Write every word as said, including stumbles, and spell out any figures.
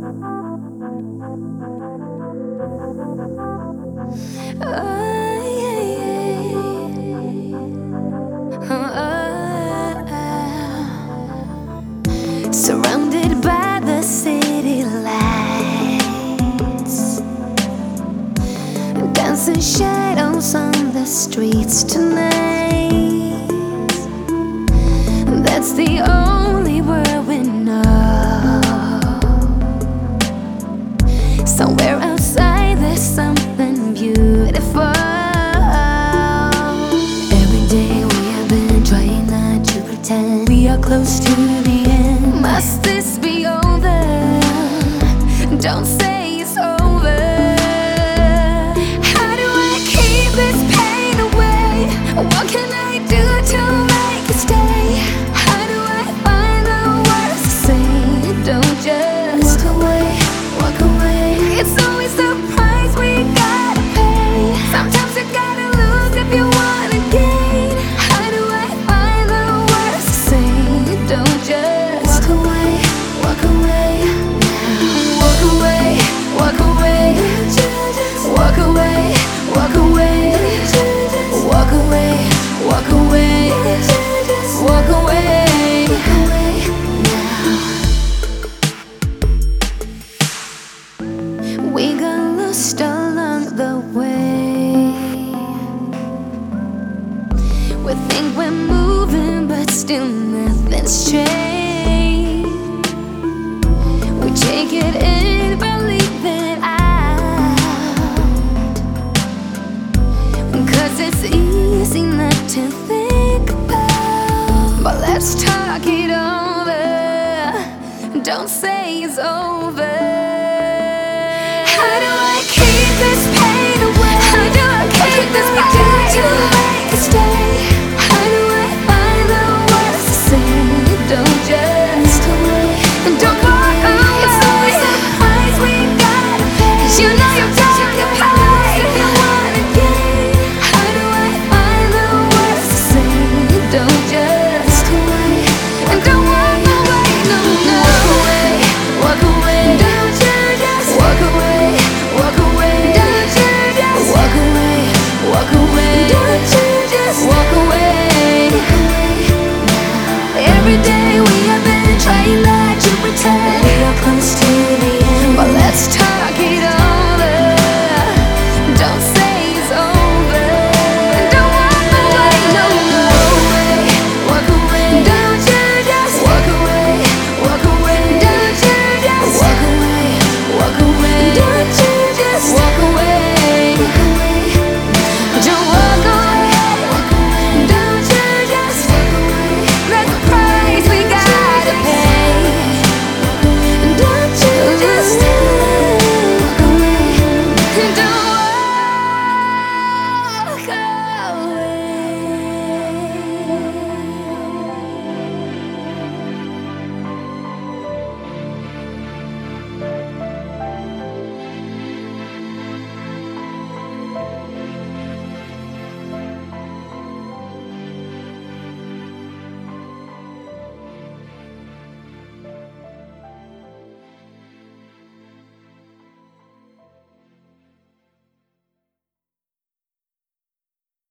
Surrounded by the city lights, dancing shadows on the streets tonight. That's the only word we know. Somewhere outside there's something beautiful. Every day we have been trying not to pretend we are close to the end. Must this be over? Don't say it's over. How do I keep this pain away? What can I do to make it stay? How do I find the words to say? Don't just walk away, walk away. It's always the price we gotta pay. Sometimes you gotta lose if you wanna gain. How do I find the words to say? Don't just walk away, walk away now. Walk away, walk away. Walk away, walk away. Walk away, walk away. Walk away now. We got lost along the way. We think we're moving, but still nothing's changed. We take it in, but leave it out. Cause it's easy not to think about. But let's talk it over. Don't say it's over. How do I keep this pain away? How do I keep this pain to make it stay? How do I find the words to say? Don't just away. Don't walk away. It's always the price we gotta pay. 'Cause you know you're done to pay if you wanna gain. How do I find the words to say? Don't just away. And don't walk away. No, no. Walk away, walk away. Don't you just walk away, walk away. Don't you just walk away, walk away. Don't you just walk away. Every day we have been trying not to pretend we are close to